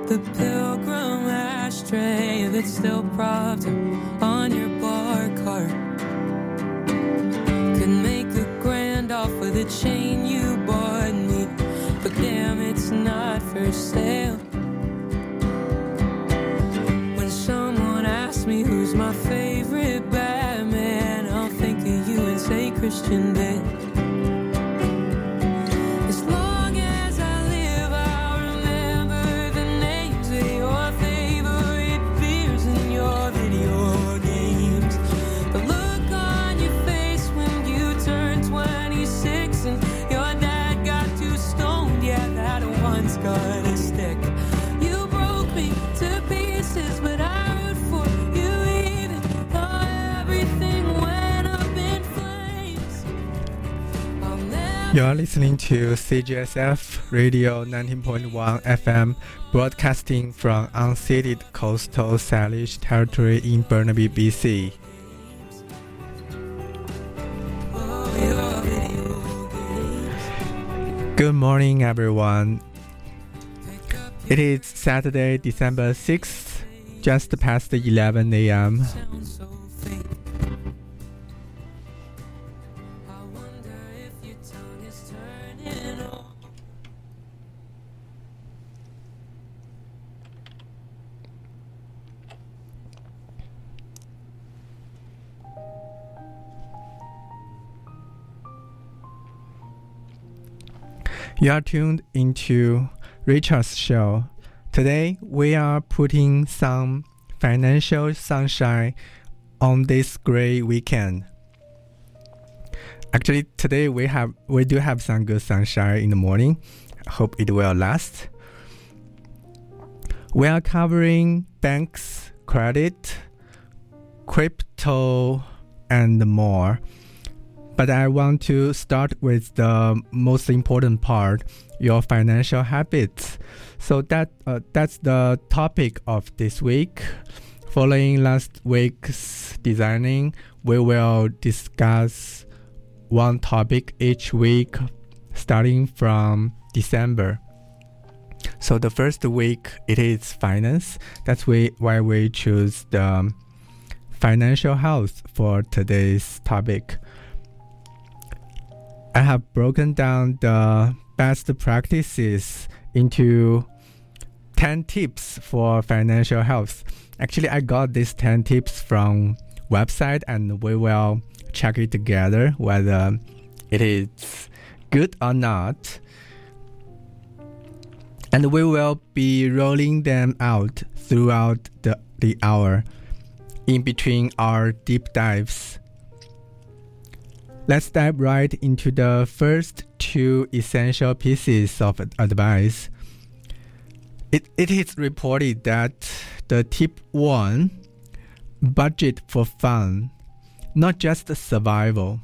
The pilgrim ashtray that's still propped on your bar cart could make a grand off with a chain you bought me, but damn, it's not for sale. When someone asks me who's my favorite Batman, I'll think of you and say Christian Bale. Got a stick. You broke me to pieces, but I root for you even though everything went up in flames. You are listening to CGSF Radio 19.1 FM, broadcasting from unceded coastal Salish territory in Burnaby, BC. Good morning, everyone. It is Saturday, December 6th, just past 11 a.m. You are tuned into Richard's show. Today we are putting some financial sunshine on this great weekend. Actually, today we do have some good sunshine in the morning. I hope it will last. We are covering banks, credit, crypto, and more. But I want to start with the most important part, your financial habits. So that's the topic of this week. Following last week's designing, we will discuss one topic each week starting from December. So the first week, it is finance. That's why we choose the financial health for today's topic. I have broken down the best practices into 10 tips for financial health. Actually, I got these 10 tips from website and we will check it together whether it is good or not. And we will be rolling them out throughout the hour in between our deep dives. Let's dive right into the first two essential pieces of advice. It is reported that the tip 1, budget for fun, not just survival.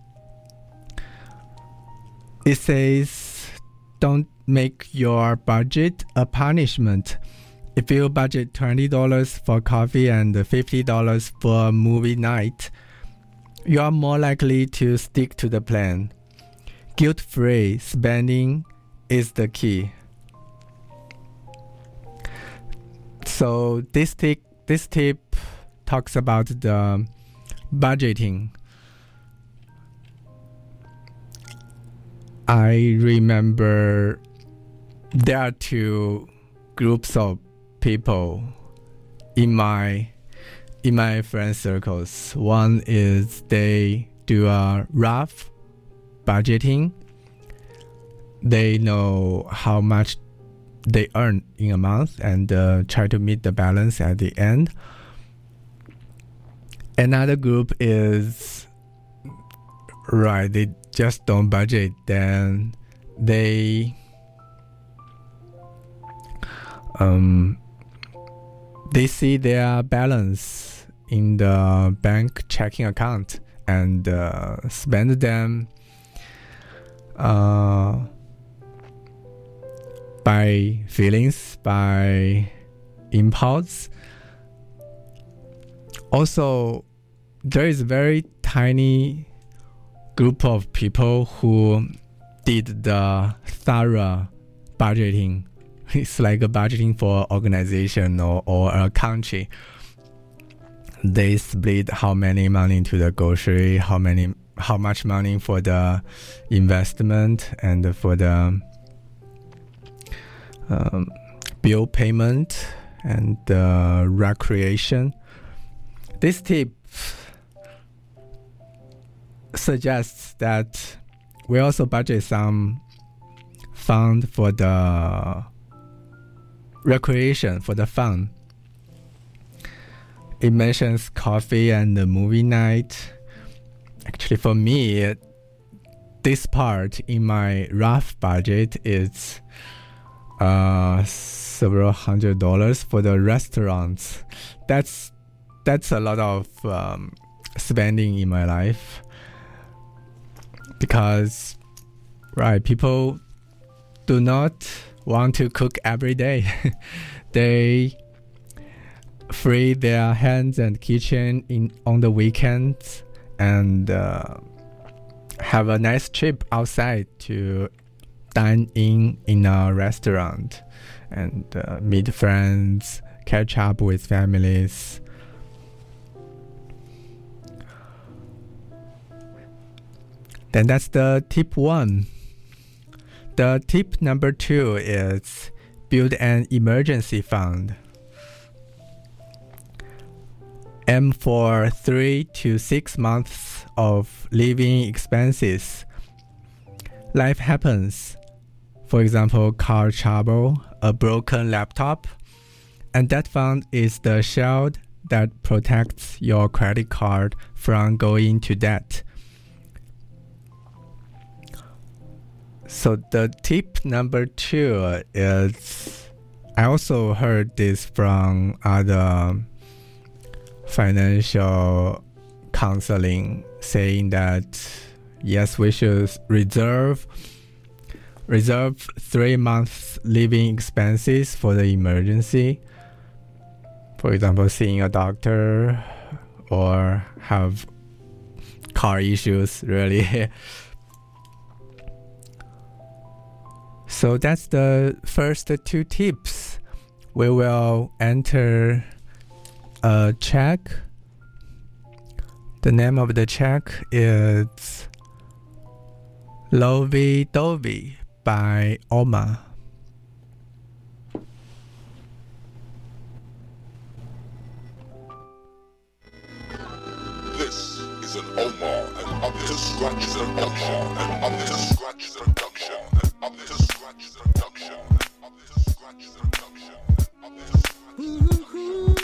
It says, don't make your budget a punishment. If you budget $20 for coffee and $50 for a movie night, you are more likely to stick to the plan. Guilt-free spending is the key. So this tip talks about the budgeting. I remember there are two groups of people in my friend circles. One is they do a rough budgeting. They know how much they earn in a month and try to meet the balance at the end. Another group is they just don't budget. Then they see their balance in the bank checking account and spend them by feelings, by impulse. Also, there is a very tiny group of people who did the thorough budgeting It's like a budgeting for organization or a country. They split how many money to the grocery, how much money for the investment and for the bill payment and recreation. This tip suggests that we also budget some fund for the recreation, for the fun. It mentions coffee and the movie night. Actually, for me, this part in my rough budget is several $100s for the restaurants. That's a lot of spending in my life, because people do not want to cook every day. They free their hands and kitchen on the weekends and have a nice trip outside to dine in a restaurant and meet friends, catch up with families. Then that's the tip 1. The tip number 2 is build an emergency fund. Aim for 3 to 6 months of living expenses. Life happens. For example, car trouble, a broken laptop, and that fund is the shield that protects your credit card from going into debt. So the tip number 2 is, I also heard this from other financial counseling, saying that yes, we should reserve 3 months living expenses for the emergency. For example, seeing a doctor or have car issues, really. So that's the first 2 tips. We will enter a check. The name of the check is Lovey Dovey by Oma. This is an Omar and up to scratch production. And up to scratch production. And up to scratch production. Up to scratch production. Up to scratch production.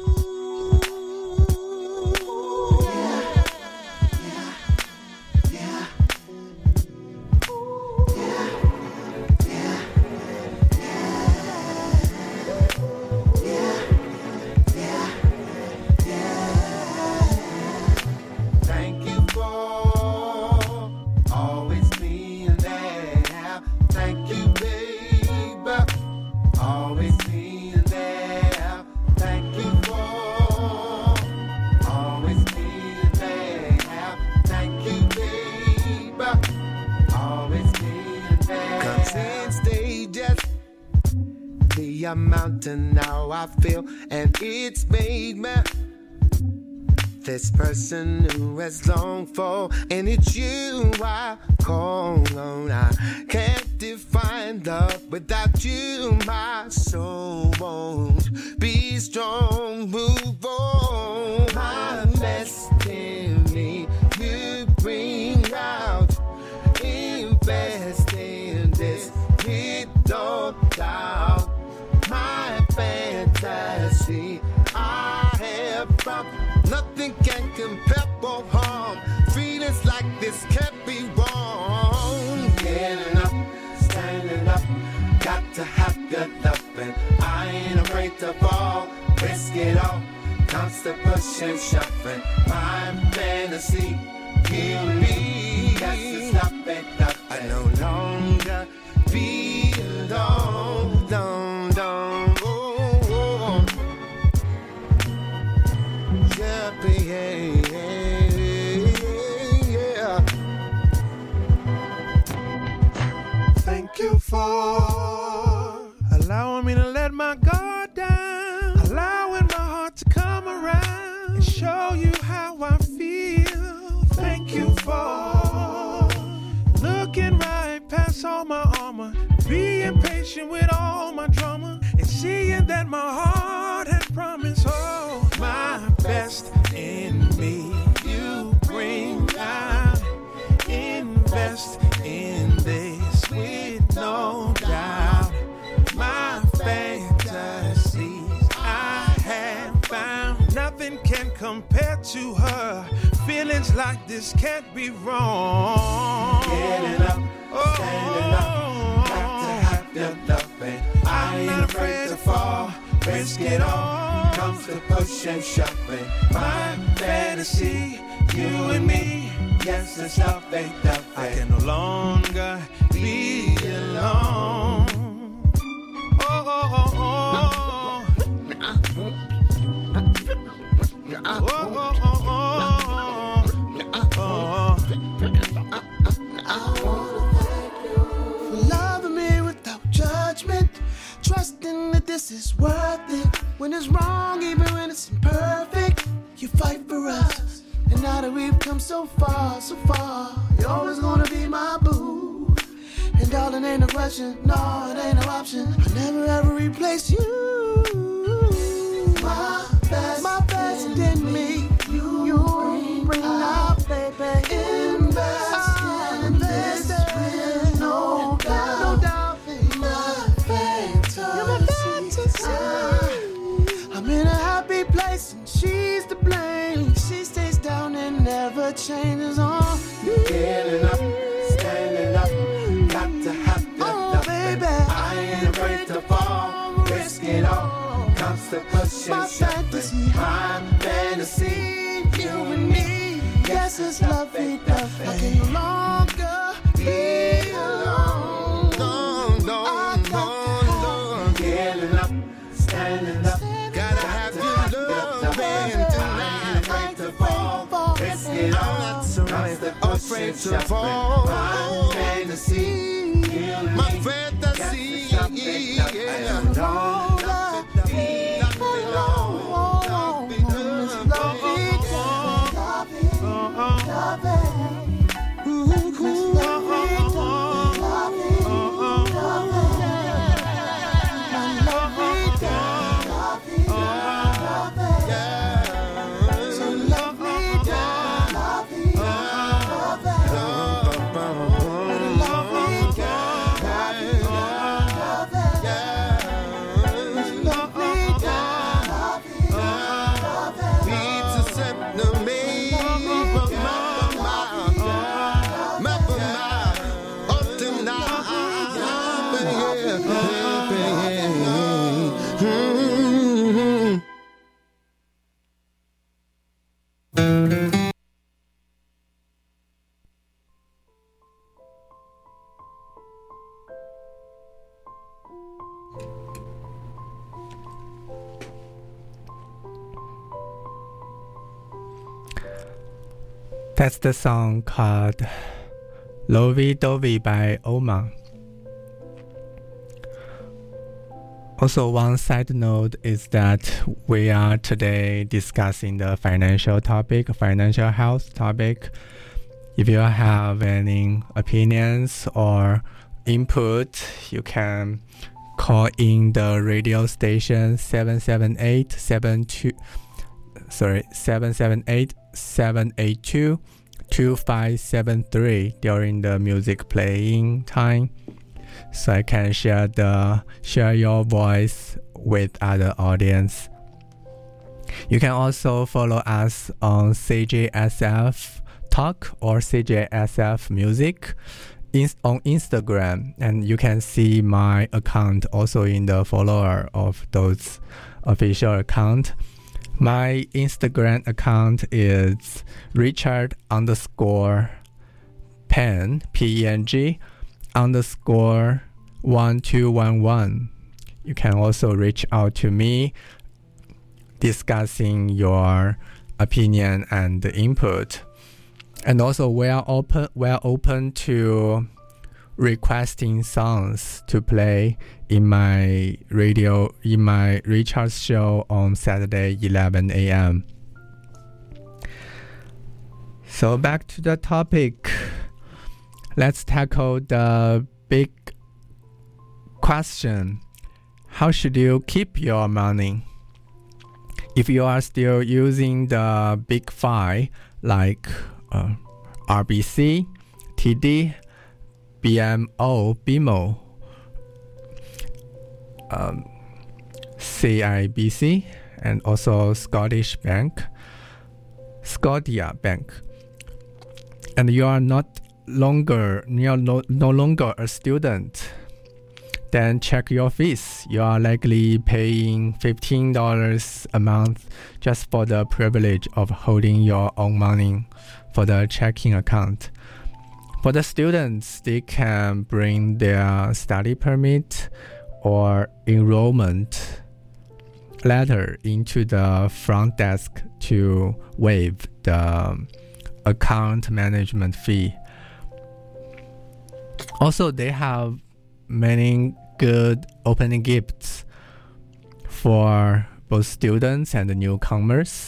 A mountain now I feel, and it's made me this person who has longed for, and it's you I call on. I can't define love without you. My soul won't be strong. Move on, my destiny you bring out. Invest in this without doubt. My fantasy I have found. Nothing can compare or harm. Feelings like this can't be wrong. Getting up, standing up, got to have good loving. I ain't afraid to fall, risk it all. Constant pushing, shoving. My fantasy, kill me. Got to stop it, I no longer belong. Thank you for allowing me to let my guard down, allowing my heart to come around and show you how I feel. Thank you for looking right past all my armor, being patient with all my drama, and seeing that my heart had promised all my best in me. You bring out, invest in this with no doubt. My fantasies I have found, nothing can compare to her. Feelings like this can't be wrong. Getting up, standing up, got to have your loving. I ain't afraid to fall, risk it all. Comes to push and shoving. My fantasy, you and me. Yes, it's loving, loving. I can no longer be alone. Oh, oh, oh, oh. Oh, oh, oh, oh. For loving me without judgment, trusting that this is worth it. When it's wrong, even when it's imperfect, you fight for us. And now that we've come so far, you're always gonna be my boo. And darling, ain't no question, no, it ain't no option. I'll never ever replace you. My best in me, you bring out, baby. Invest in this with no doubt. My fantasy. I'm in a happy place and she's to blame. She stays down and never changes on me. Getting up, standing up, got to have your loving. Baby, I ain't afraid to fall, risk it all. Comes to push and shoving. My fantasy, you and me. Yes, it's lovey, lovey. I can no longer be alone. Getting up, standing up, Gotta have your loving tonight. I ain't afraid to fall, risk it all. Comes to push Afraid and to shoving. fall. My fantasy, you and My me. fantasy, yeah. That's the song called Lovey Dovey by Oma. Also, one side note is that we are today discussing the financial health topic. If you have any opinions or input, you can call in the radio station 778-782-2573 during the music playing time, so I can share your voice with other audience. You can also follow us on CJSF Talk or CJSF Music on Instagram, and you can see my account also in the follower of those official account. My Instagram account is Richard_Peng PENG _1211. You can also reach out to me discussing your opinion and input. And also we are open to requesting songs to play in my Richard show on Saturday 11 a.m. So back to the topic. Let's tackle the big question. How should you keep your money? If you are still using the big five like RBC, TD, BMO, CIBC, and also Scotia Bank, and you are no longer a student, then check your fees. You are likely paying $15 a month just for the privilege of holding your own money for the checking account. For the students, they can bring their study permit or enrollment letter into the front desk to waive the account management fee. Also, they have many good opening gifts for both students and the newcomers.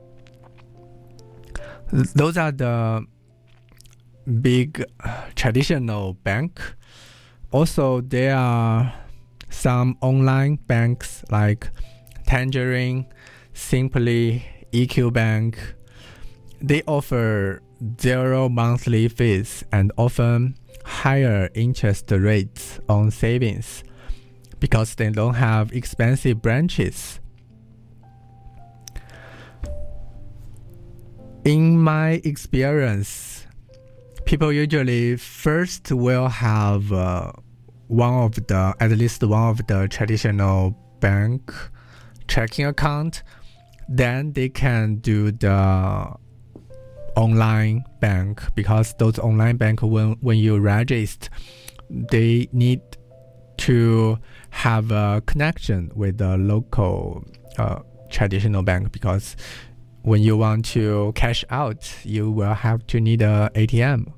Those are the big traditional bank. Also, there are some online banks like Tangerine, Simply, EQ Bank. They offer 0 monthly fees and often higher interest rates on savings because they don't have expensive branches. In my experience, people usually first will have at least one of the traditional bank checking account. Then they can do the online bank, because those online bank, when you register, they need to have a connection with the local traditional bank, because when you want to cash out, you will have to need a ATM.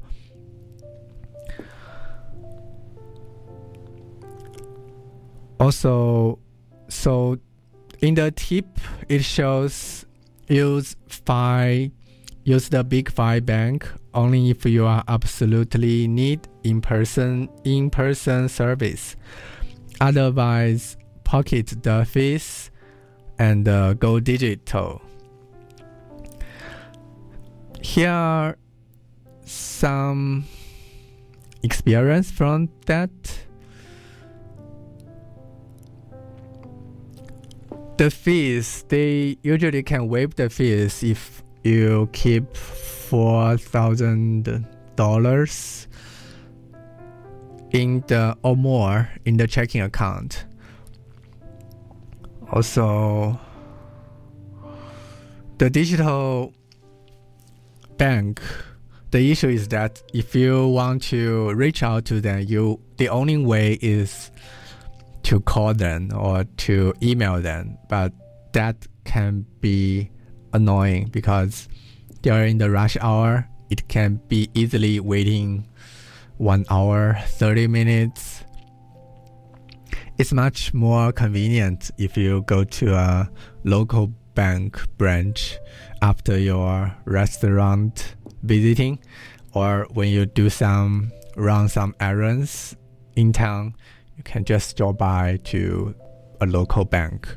Also, so in the tip, it shows use the big five bank only if you are absolutely need in-person service. Otherwise, pocket the fees and go digital. Here are some experience from that. The fees, they usually can waive the fees if you keep $4,000 or more in the checking account. Also, the digital bank, the issue is that if you want to reach out to them, the only way is to call them or to email them, but that can be annoying because during the rush hour, it can be easily waiting 1 hour, 30 minutes. It's much more convenient if you go to a local bank branch after your restaurant visiting, or when you run some errands in town, you can just drop by to a local bank.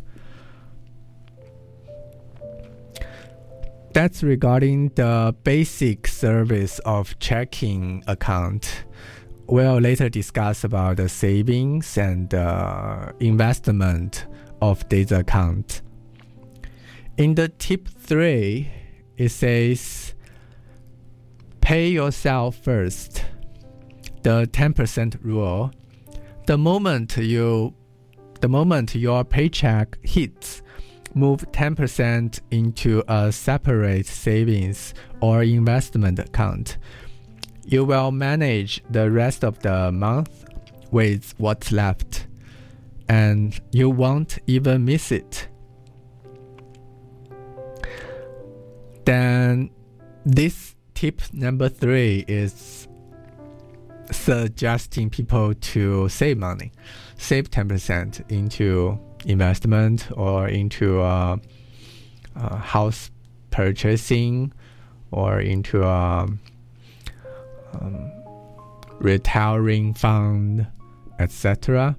That's regarding the basic service of checking account. We'll later discuss about the savings and investment of this account. In the tip 3, it says, pay yourself first. The 10% rule. The moment your paycheck hits, move 10% into a separate savings or investment account. You will manage the rest of the month with what's left, and you won't even miss it. Then this tip number 3 is suggesting people to save money, save 10% into investment or into house purchasing or into retiring fund, etc.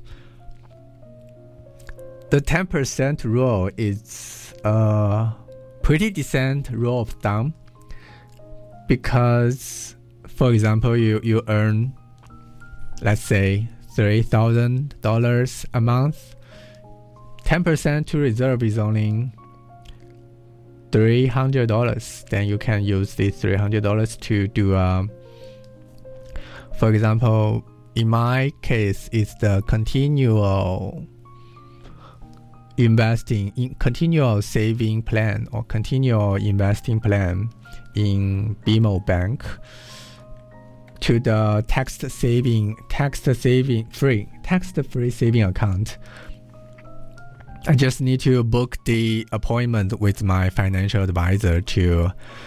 The 10% rule is a pretty decent rule of thumb because, for example, you earn, let's say, $3,000 a month. 10% to reserve is only $300. Then you can use this $300 to do, for example, in my case, it's the continual continual saving plan or continual investing plan in BMO Bank to the tax-free saving account. I just need to book the appointment with my financial advisor to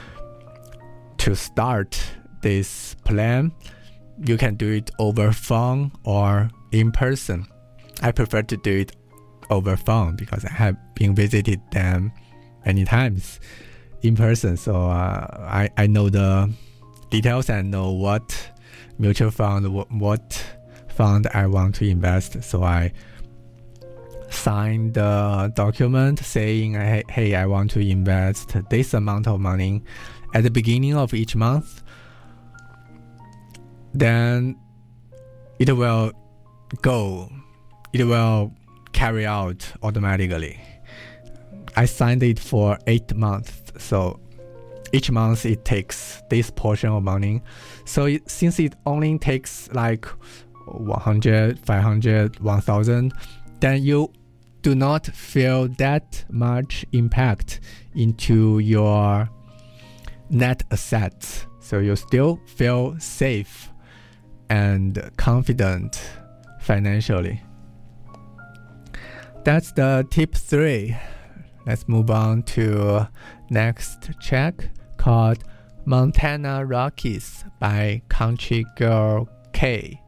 start this plan. You can do it over phone or in person. I prefer to do it over phone because I have been visited them many times in person. So I know the details and know what mutual fund, what fund I want to invest. So I sign the document saying, hey, I want to invest this amount of money at the beginning of each month. Then it will carry out automatically. I signed it for 8 months, so each month it takes this portion of money. So since it only takes like 100, 500, 1000, then you do not feel that much impact into your net assets. So you still feel safe and confident financially. That's the tip 3. Let's move on to next track called Montana Rockies by Country Girl K.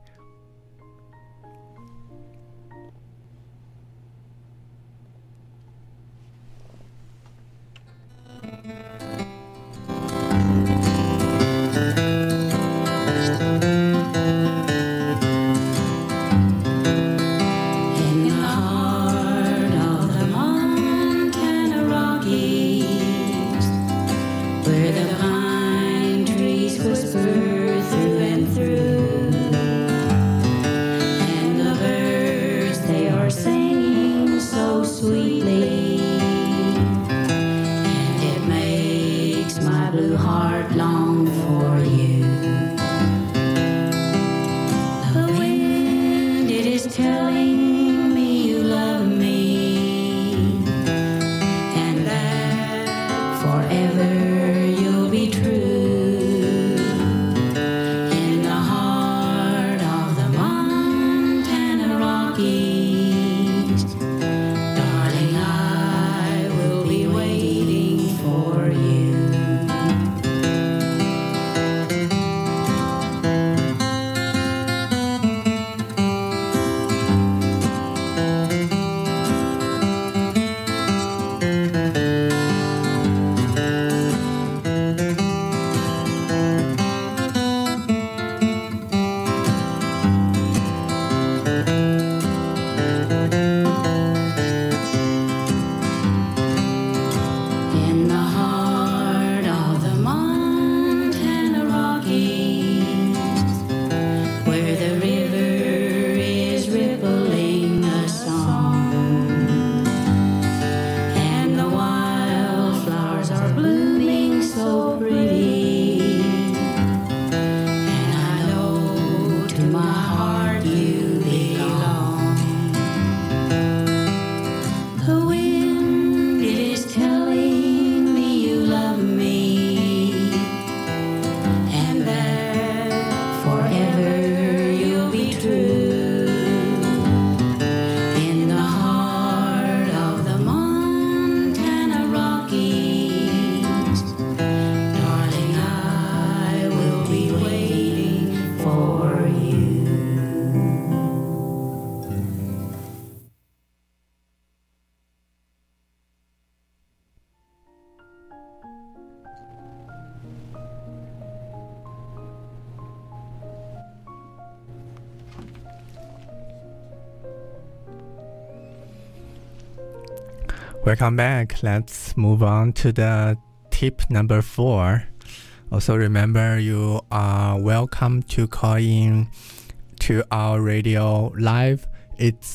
Welcome back. Let's move on to the tip number 4. Also remember you are welcome to call in to our radio live. It's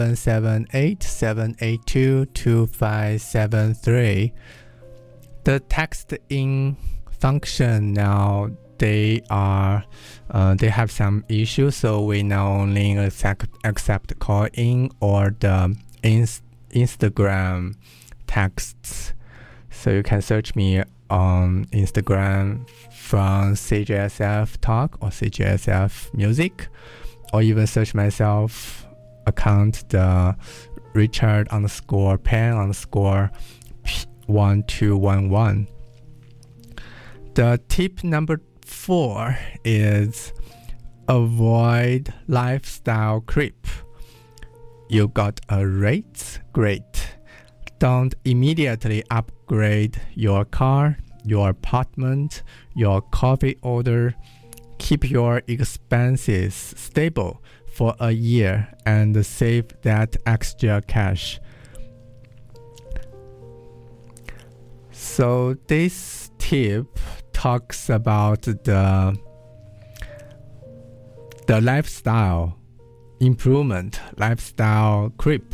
778-782-2573. The text in function now they have some issues, so we now only accept call in or the Instagram texts. So you can search me on Instagram from CJSF Talk or CJSF Music, or even search myself account the Richard_Pan_1211. The tip number 4 is avoid lifestyle creep. You got a raise? Great. Don't immediately upgrade your car, your apartment, your coffee order. Keep your expenses stable for a year and save that extra cash. So this tip talks about the lifestyle improvement, lifestyle creep.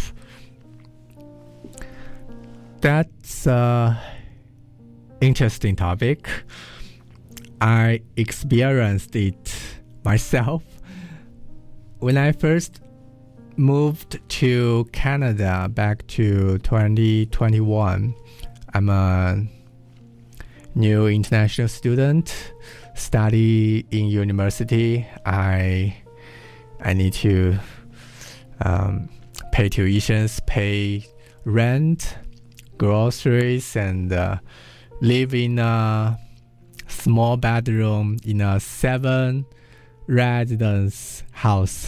That's an interesting topic. I experienced it myself. When I first moved to Canada back to 2021, I'm a new international student, study in university. I need to pay tuitions, pay rent, groceries, and live in a small bedroom in a 7 residence house.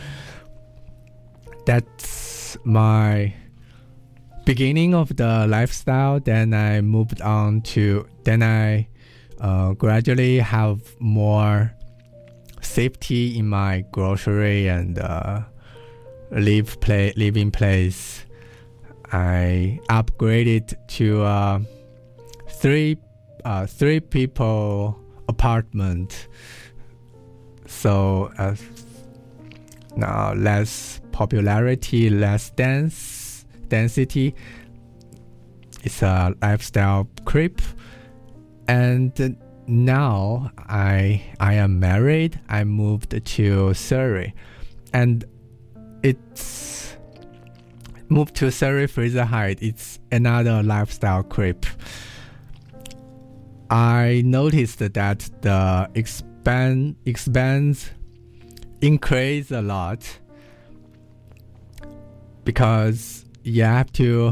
That's my beginning of the lifestyle. Then I moved on to, then I gradually have more safety in my grocery and living place. I upgraded to three people apartment. So now less popularity, less density. It's a lifestyle creep. And now I am married. I moved to Surrey, and it's moved to Surrey Fraser Heights. It's another lifestyle creep. I noticed that the expense increased a lot because you have to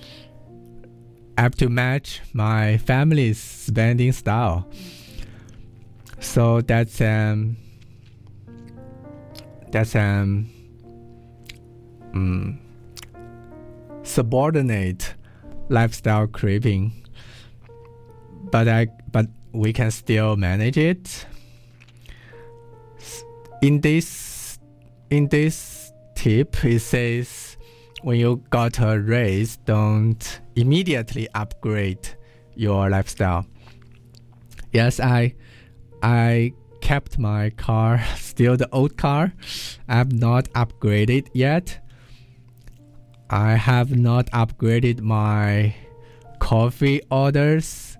match my family's spending style. So that's subordinate lifestyle creeping. But we can still manage it. In this tip, it says when you got a raise, don't immediately upgrade your lifestyle. Yes, I kept my car, still the old car. I have not upgraded yet. I have not upgraded my coffee orders.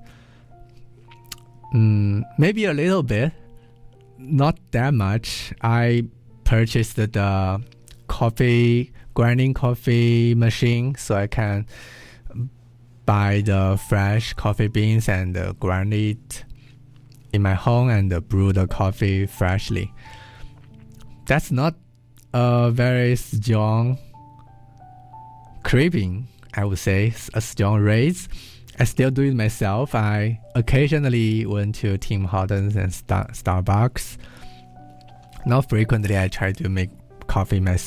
Maybe a little bit, not that much. I purchased the grinding coffee machine, so I can buy the fresh coffee beans and grind it in my home and brew the coffee freshly. That's not a very strong craving, I would say, a strong raise. I still do it myself. I occasionally went to Tim Hortons and Starbucks. Not frequently. I try to make coffee myself.